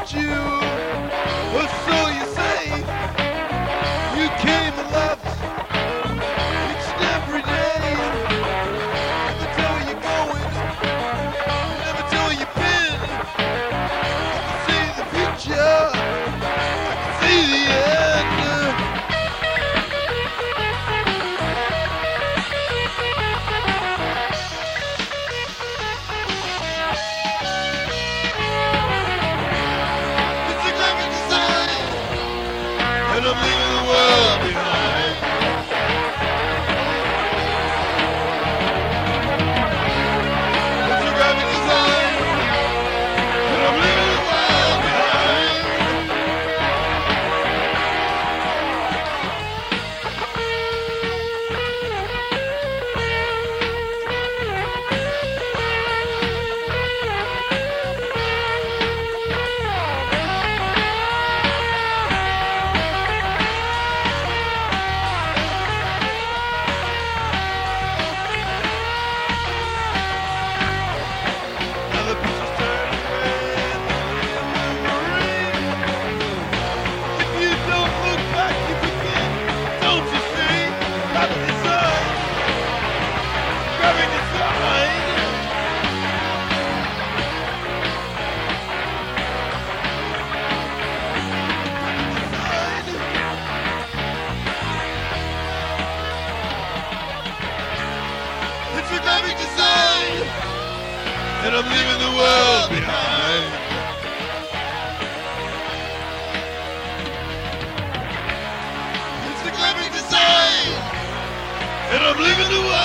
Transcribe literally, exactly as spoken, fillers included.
loved you, or so you say. You came and left each and every day. Never tell where you're going, never tell where you've been. I can see the future, I can see the end. And I'm leaving the world behind. It's a graphic design. And I'm leaving the world behind. It's a graphic design, and I'm leaving the world behind. It's a graphic design, and I'm leaving the world